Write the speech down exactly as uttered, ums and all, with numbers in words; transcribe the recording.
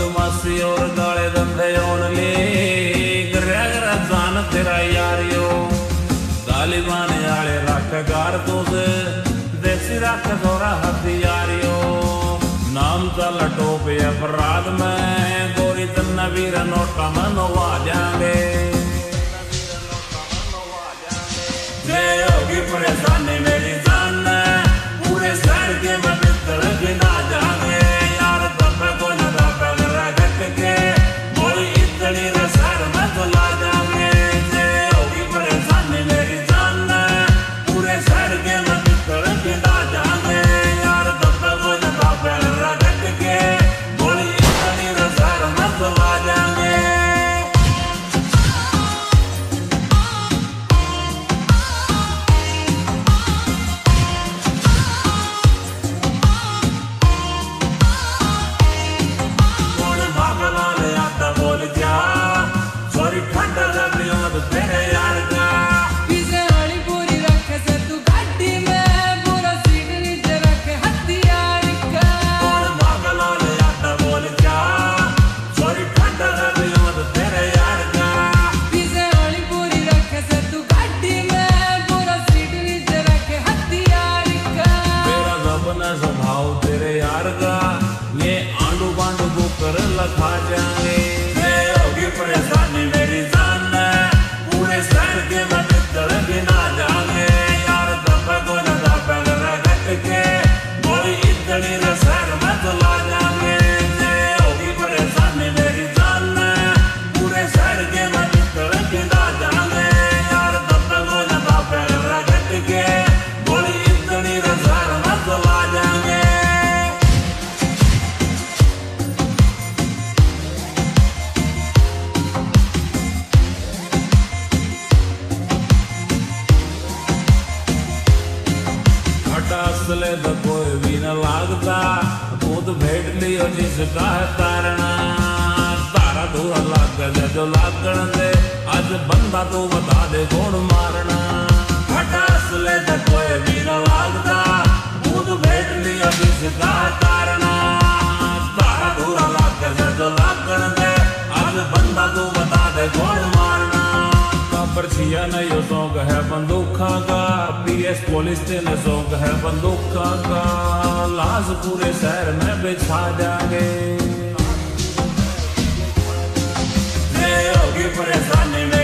बदमाशी और गाले धंधे ओनली ग्रह जान तेरा यारियो तालिबान आले रख गार तुझे देसी रख दोरा हथियारियो नाम चल टोपे अपराध में गोरी तन्ना वीर नोटा मनवा जाएंगे जय होगी परेशानी मेरी जान पूरे शहर के मबितर गिना जाएंगे यार तब को न तब रगट के कोई इतनी रसर में चला जाएंगे जय होगी परेशानी मेरी जान पूरे शहर के मबितर गिना जाएंगे यार तब को न तब रगट के कोई इतनी रसर में चला जाएंगे खा जाएंगे जय होगी परेशानी मेरी जान पूरे शहर के मबितर गिना जाएंगे यार तब को न तब रगट के कोई इतनी रसर में चला जाएंगे जय होगी परेशानी मेरी जान पूरे शहर के मबितर गिना जाएंगे यार तब को न तब रगट के कोई इतनी रसर में चला जाएंगे असले तो कोई भी न लागता भूत भेट लियो जिसका है तारना तारा धूरा लाग दे जो लागण दे आज बंदा तो बता दे कौन मारना हटा असले तो कोई भी न लागता भूत भेट लियो जिसका है तारना तारा धूरा लाग दे जो लागण दे आज बंदा तो बता दे कौन मारना परछिया ने यो शौक है बंदूका का पीएस पुलिस ने शौक है बंदूका का लाश पूरे शहर में बिछा जाएंगे जय होगी परेशानी में